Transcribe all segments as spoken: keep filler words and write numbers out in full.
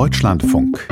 Deutschlandfunk.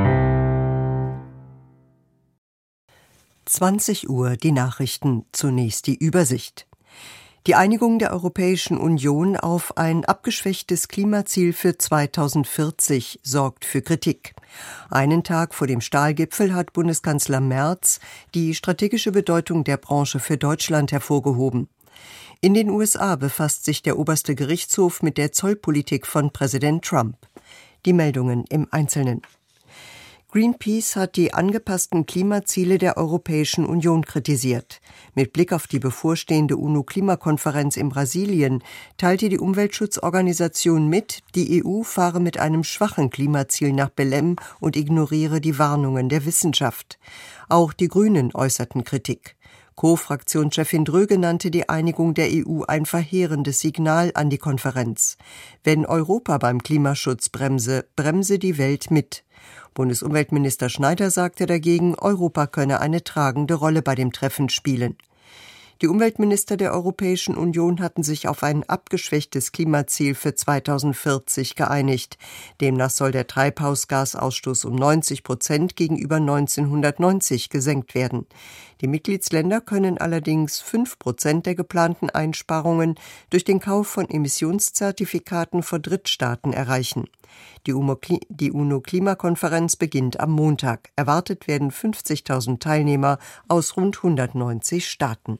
zwanzig Uhr die Nachrichten, zunächst die Übersicht. Die Einigung der Europäischen Union auf ein abgeschwächtes Klimaziel für zweitausendvierzig sorgt für Kritik. Einen Tag vor dem Stahlgipfel hat Bundeskanzler Merz die strategische Bedeutung der Branche für Deutschland hervorgehoben. In den U S A befasst sich der oberste Gerichtshof mit der Zollpolitik von Präsident Trump. Die Meldungen im Einzelnen. Greenpeace hat die angepassten Klimaziele der Europäischen Union kritisiert. Mit Blick auf die bevorstehende UNO-Klimakonferenz in Brasilien teilte die Umweltschutzorganisation mit, die E U fahre mit einem schwachen Klimaziel nach Belém und ignoriere die Warnungen der Wissenschaft. Auch die Grünen äußerten Kritik. Co-Fraktionschefin Dröge nannte die Einigung der E U ein verheerendes Signal an die Konferenz. Wenn Europa beim Klimaschutz bremse, bremse die Welt mit. Bundesumweltminister Schneider sagte dagegen, Europa könne eine tragende Rolle bei dem Treffen spielen. Die Umweltminister der Europäischen Union hatten sich auf ein abgeschwächtes Klimaziel für zweitausendvierzig geeinigt. Demnach soll der Treibhausgasausstoß um neunzig Prozent gegenüber neunzehnhundertneunzig gesenkt werden. Die Mitgliedsländer können allerdings fünf Prozent der geplanten Einsparungen durch den Kauf von Emissionszertifikaten für Drittstaaten erreichen. Die UNO-Klimakonferenz beginnt am Montag. Erwartet werden fünfzigtausend Teilnehmer aus rund hundertneunzig Staaten.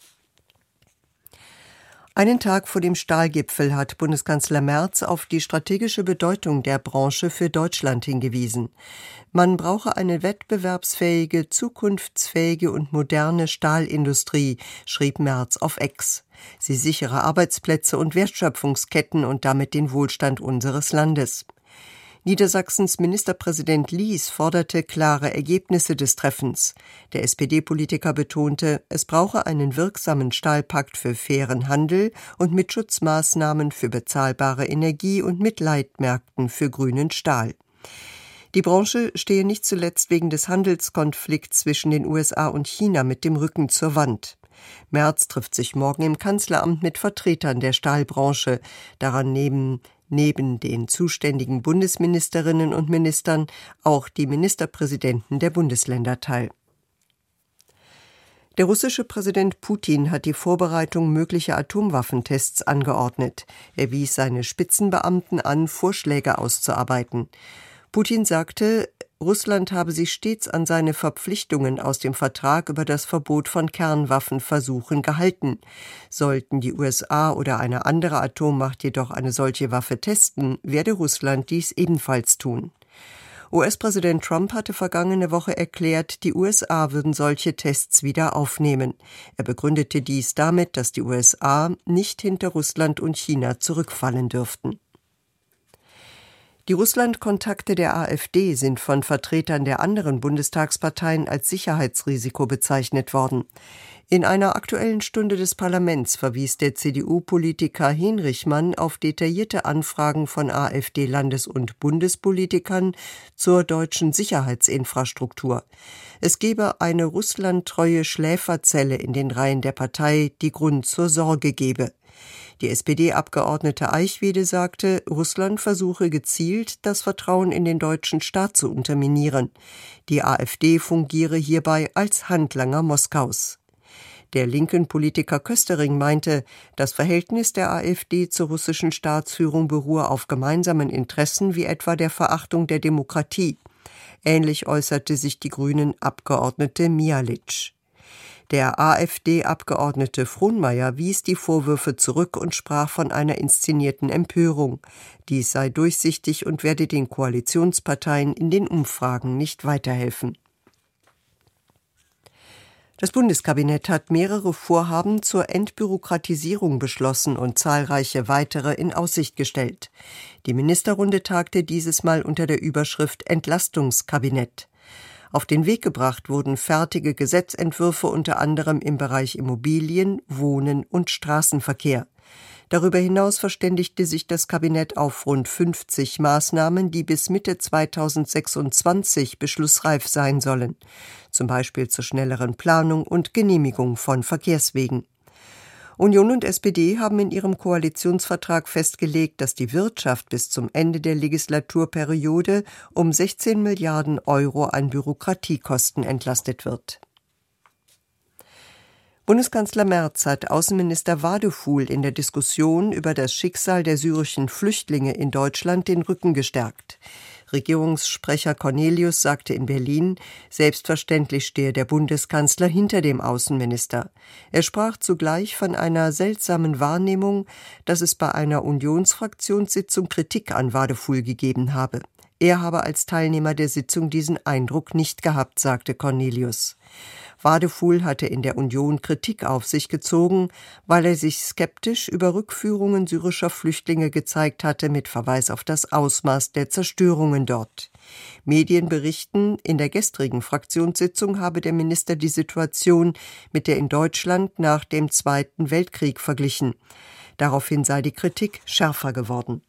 Einen Tag vor dem Stahlgipfel hat Bundeskanzler Merz auf die strategische Bedeutung der Branche für Deutschland hingewiesen. Man brauche eine wettbewerbsfähige, zukunftsfähige und moderne Stahlindustrie, schrieb Merz auf X. Sie sichere Arbeitsplätze und Wertschöpfungsketten und damit den Wohlstand unseres Landes. Niedersachsens Ministerpräsident Lies forderte klare Ergebnisse des Treffens. Der S P D-Politiker betonte, es brauche einen wirksamen Stahlpakt für fairen Handel und mit Schutzmaßnahmen für bezahlbare Energie und mit Leitmärkten für grünen Stahl. Die Branche stehe nicht zuletzt wegen des Handelskonflikts zwischen den U S A und China mit dem Rücken zur Wand. Merz trifft sich morgen im Kanzleramt mit Vertretern der Stahlbranche. Daran nehmen neben den zuständigen Bundesministerinnen und Ministern auch die Ministerpräsidenten der Bundesländer teil. Der russische Präsident Putin hat die Vorbereitung möglicher Atomwaffentests angeordnet. Er wies seine Spitzenbeamten an, Vorschläge auszuarbeiten. Putin sagte, Russland habe sich stets an seine Verpflichtungen aus dem Vertrag über das Verbot von Kernwaffenversuchen gehalten. Sollten die U S A oder eine andere Atommacht jedoch eine solche Waffe testen, werde Russland dies ebenfalls tun. U S-Präsident Trump hatte vergangene Woche erklärt, die U S A würden solche Tests wieder aufnehmen. Er begründete dies damit, dass die U S A nicht hinter Russland und China zurückfallen dürften. Die Russland-Kontakte der AfD sind von Vertretern der anderen Bundestagsparteien als Sicherheitsrisiko bezeichnet worden. In einer Aktuellen Stunde des Parlaments verwies der C D U-Politiker Henrichmann auf detaillierte Anfragen von AfD-Landes- und Bundespolitikern zur deutschen Sicherheitsinfrastruktur. Es gebe eine russlandtreue Schläferzelle in den Reihen der Partei, die Grund zur Sorge gebe. Die S P D-Abgeordnete Eichwede sagte, Russland versuche gezielt, das Vertrauen in den deutschen Staat zu unterminieren. Die AfD fungiere hierbei als Handlanger Moskaus. Der linken Politiker Köstering meinte, das Verhältnis der AfD zur russischen Staatsführung beruhe auf gemeinsamen Interessen wie etwa der Verachtung der Demokratie. Ähnlich äußerte sich die Grünen-Abgeordnete Mialic. Der AfD-Abgeordnete Frohnmayer wies die Vorwürfe zurück und sprach von einer inszenierten Empörung. Dies sei durchsichtig und werde den Koalitionsparteien in den Umfragen nicht weiterhelfen. Das Bundeskabinett hat mehrere Vorhaben zur Entbürokratisierung beschlossen und zahlreiche weitere in Aussicht gestellt. Die Ministerrunde tagte dieses Mal unter der Überschrift Entlastungskabinett. Auf den Weg gebracht wurden fertige Gesetzentwürfe unter anderem im Bereich Immobilien, Wohnen und Straßenverkehr. Darüber hinaus verständigte sich das Kabinett auf rund fünfzig Maßnahmen, die bis Mitte zweitausendsechsundzwanzig beschlussreif sein sollen, zum Beispiel zur schnelleren Planung und Genehmigung von Verkehrswegen. Union und S P D haben in ihrem Koalitionsvertrag festgelegt, dass die Wirtschaft bis zum Ende der Legislaturperiode um sechzehn Milliarden Euro an Bürokratiekosten entlastet wird. Bundeskanzler Merz hat Außenminister Wadefuhl in der Diskussion über das Schicksal der syrischen Flüchtlinge in Deutschland den Rücken gestärkt. Regierungssprecher Cornelius sagte in Berlin, selbstverständlich stehe der Bundeskanzler hinter dem Außenminister. Er sprach zugleich von einer seltsamen Wahrnehmung, dass es bei einer Unionsfraktionssitzung Kritik an Wadefuhl gegeben habe. Er habe als Teilnehmer der Sitzung diesen Eindruck nicht gehabt, sagte Cornelius. Wadefuhl hatte in der Union Kritik auf sich gezogen, weil er sich skeptisch über Rückführungen syrischer Flüchtlinge gezeigt hatte, mit Verweis auf das Ausmaß der Zerstörungen dort. Medien berichten, in der gestrigen Fraktionssitzung habe der Minister die Situation mit der in Deutschland nach dem Zweiten Weltkrieg verglichen. Daraufhin sei die Kritik schärfer geworden.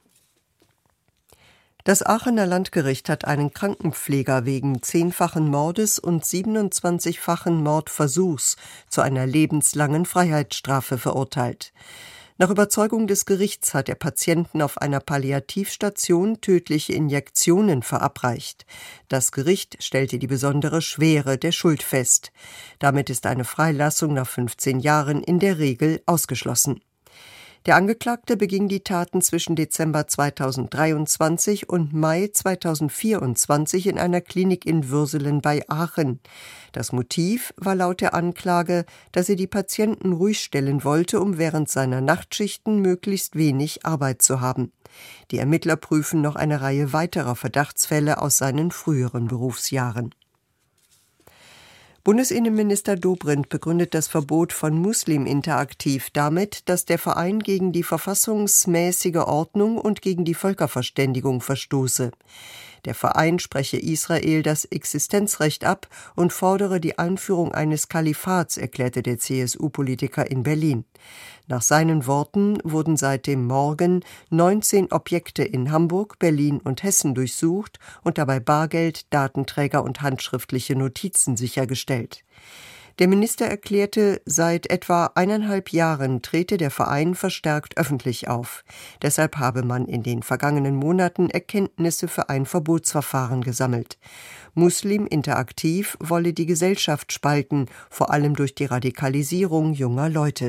Das Aachener Landgericht hat einen Krankenpfleger wegen zehnfachen Mordes und siebenundzwanzigfachen Mordversuchs zu einer lebenslangen Freiheitsstrafe verurteilt. Nach Überzeugung des Gerichts hat er Patienten auf einer Palliativstation tödliche Injektionen verabreicht. Das Gericht stellte die besondere Schwere der Schuld fest. Damit ist eine Freilassung nach fünfzehn Jahren in der Regel ausgeschlossen. Der Angeklagte beging die Taten zwischen Dezember zweitausenddreiundzwanzig und Mai zweitausendvierundzwanzig in einer Klinik in Würselen bei Aachen. Das Motiv war laut der Anklage, dass er die Patienten ruhig stellen wollte, um während seiner Nachtschichten möglichst wenig Arbeit zu haben. Die Ermittler prüfen noch eine Reihe weiterer Verdachtsfälle aus seinen früheren Berufsjahren. Bundesinnenminister Dobrindt begründet das Verbot von Muslim Interaktiv damit, dass der Verein gegen die verfassungsmäßige Ordnung und gegen die Völkerverständigung verstoße. Der Verein spreche Israel das Existenzrecht ab und fordere die Einführung eines Kalifats, erklärte der C S U-Politiker in Berlin. Nach seinen Worten wurden seit dem Morgen neunzehn Objekte in Hamburg, Berlin und Hessen durchsucht und dabei Bargeld, Datenträger und handschriftliche Notizen sichergestellt. Der Minister erklärte, seit etwa eineinhalb Jahren trete der Verein verstärkt öffentlich auf. Deshalb habe man in den vergangenen Monaten Erkenntnisse für ein Verbotsverfahren gesammelt. Muslim Interaktiv wolle die Gesellschaft spalten, vor allem durch die Radikalisierung junger Leute.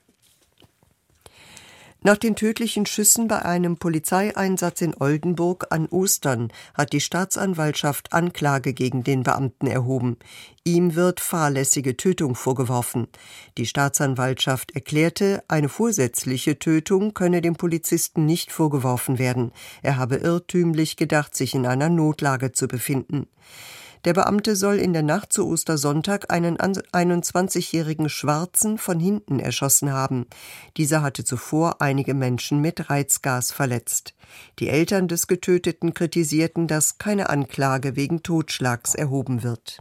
Nach den tödlichen Schüssen bei einem Polizeieinsatz in Oldenburg an Ostern hat die Staatsanwaltschaft Anklage gegen den Beamten erhoben. Ihm wird fahrlässige Tötung vorgeworfen. Die Staatsanwaltschaft erklärte, eine vorsätzliche Tötung könne dem Polizisten nicht vorgeworfen werden. Er habe irrtümlich gedacht, sich in einer Notlage zu befinden. Der Beamte soll in der Nacht zu Ostersonntag einen einundzwanzigjährigen Schwarzen von hinten erschossen haben. Dieser hatte zuvor einige Menschen mit Reizgas verletzt. Die Eltern des Getöteten kritisierten, dass keine Anklage wegen Totschlags erhoben wird.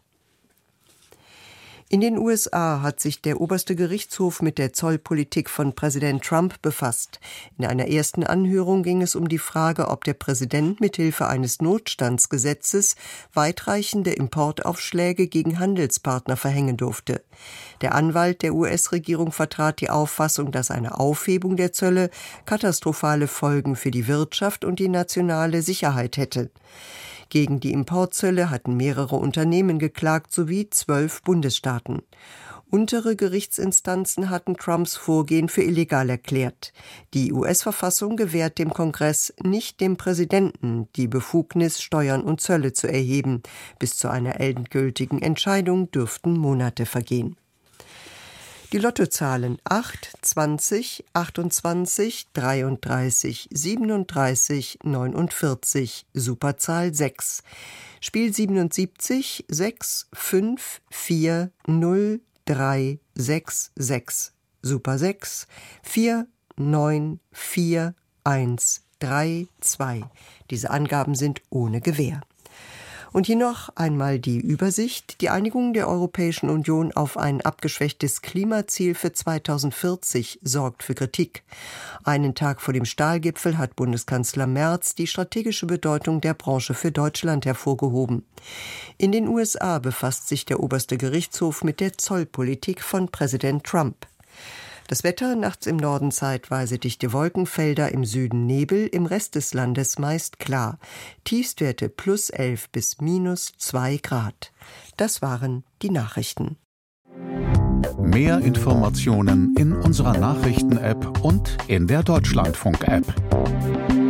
In den U S A hat sich der oberste Gerichtshof mit der Zollpolitik von Präsident Trump befasst. In einer ersten Anhörung ging es um die Frage, ob der Präsident mithilfe eines Notstandsgesetzes weitreichende Importaufschläge gegen Handelspartner verhängen durfte. Der Anwalt der U S-Regierung vertrat die Auffassung, dass eine Aufhebung der Zölle katastrophale Folgen für die Wirtschaft und die nationale Sicherheit hätte. Gegen die Importzölle hatten mehrere Unternehmen geklagt sowie zwölf Bundesstaaten. Untere Gerichtsinstanzen hatten Trumps Vorgehen für illegal erklärt. Die U S-Verfassung gewährt dem Kongress, nicht dem Präsidenten, die Befugnis, Steuern und Zölle zu erheben. Bis zu einer endgültigen Entscheidung dürften Monate vergehen. Die Lottozahlen acht, zwanzig, achtundzwanzig, dreiunddreißig, siebenunddreißig, neunundvierzig, Superzahl sechs. Spiel siebenundsiebzig, sechs, fünf, vier, null, drei, sechs, sechs. Super sechs, vier, neun, vier, eins, drei, zwei. Diese Angaben sind ohne Gewähr. Und hier noch einmal die Übersicht. Die Einigung der Europäischen Union auf ein abgeschwächtes Klimaziel für zweitausendvierzig sorgt für Kritik. Einen Tag vor dem Stahlgipfel hat Bundeskanzler Merz die strategische Bedeutung der Branche für Deutschland hervorgehoben. In den U S A befasst sich der oberste Gerichtshof mit der Zollpolitik von Präsident Trump. Das Wetter: nachts im Norden zeitweise dichte Wolkenfelder, im Süden Nebel, im Rest des Landes meist klar. Tiefstwerte plus elf bis minus zwei Grad. Das waren die Nachrichten. Mehr Informationen in unserer Nachrichten-App und in der Deutschlandfunk-App.